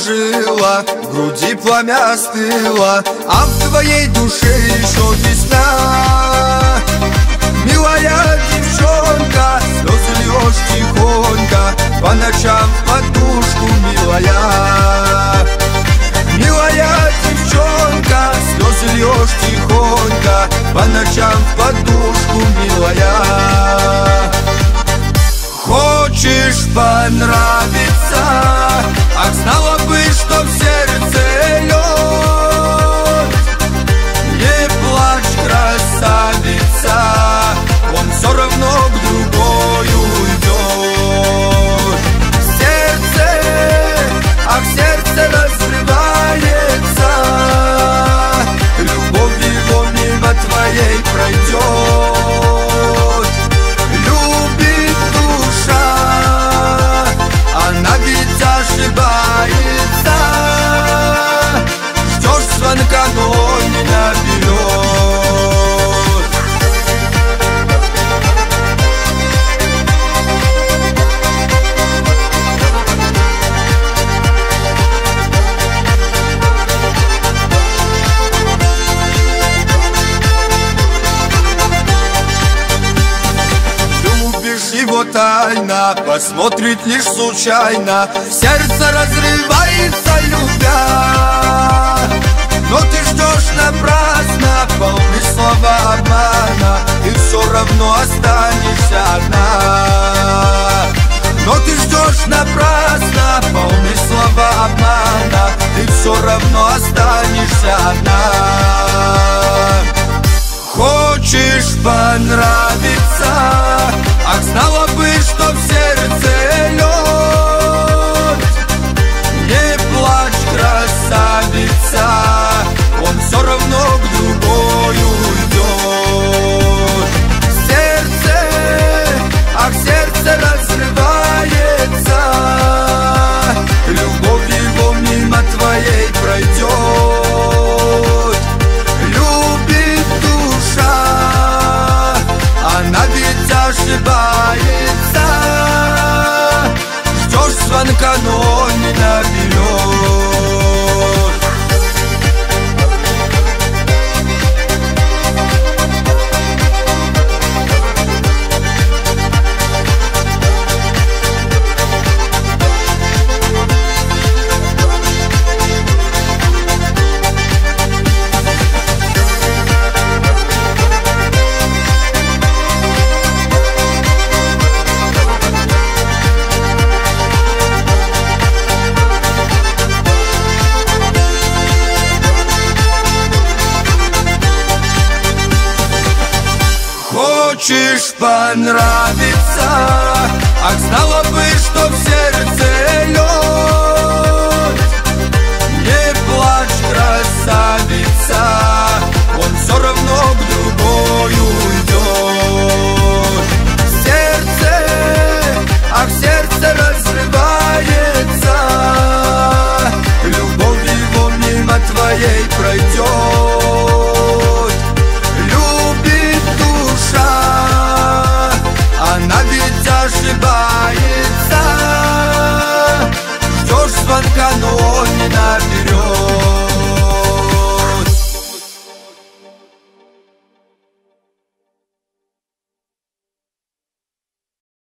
кружила, в груди пламя остыло, а в твоей душе еще весна. Милая девчонка, слезы льешь тихонько, по ночам в подушку, милая. Милая девчонка, слезы льешь тихонько, по ночам в подушку, милая. Хочешь понравиться, ах, знала бы, что в сердце лед. Не плачь, красавица, он все равно к другой уйдет. В сердце, ах, сердце разрывается, любовь его мимо твоей пройдет. Любит душа, она ведь ошибается. Ждешь звонка, но не наберет. Его тайна посмотрит лишь случайно, сердце разрывается, любя. Но ты ждешь напрасно, полны слова обмана, и все равно останешься одна. Но ты ждешь напрасно, полны слова обмана, и все равно останешься одна. Хочешь понравиться, ах, знала бы, что в сердце лед. Не плачь, красавица, он все равно к другой уйдет. Сердце, ах, сердце разрывается, любовь его мимо твоей пройдет. Любит душа, она ведь ошибается. Ждешь звонка, но не наберет. Хочешь понравиться,